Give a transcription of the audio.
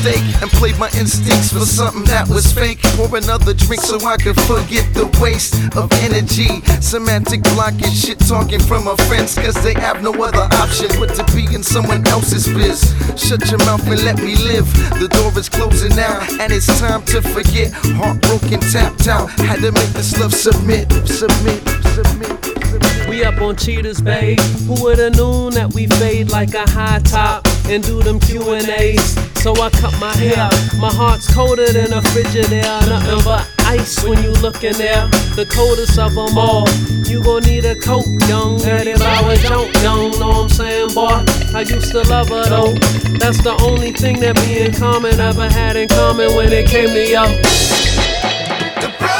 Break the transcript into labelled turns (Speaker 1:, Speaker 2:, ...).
Speaker 1: mistake and played my instincts for something that was fake. Pour another drink so I could forget the waste of energy. Semantic blockage, shit talking from my friends, cause they have no other option but to be in someone else's biz. Shut your mouth and let me live. The door is closing now, and it's time to forget. Heartbroken, tapped out. Had to make this love submit.
Speaker 2: We up on Cheetahs, babe. Who would've known that we fade like a high top and do them Q&As? So I cut my hair. My heart's colder than a Frigidaire. Nothing but ice when you look in there. The coldest of them all. You gon' need a coat, young. And if I was young, know what I'm saying, boy? I used to love her though. That's the only thing that me and Common ever had in common when it came to y'all.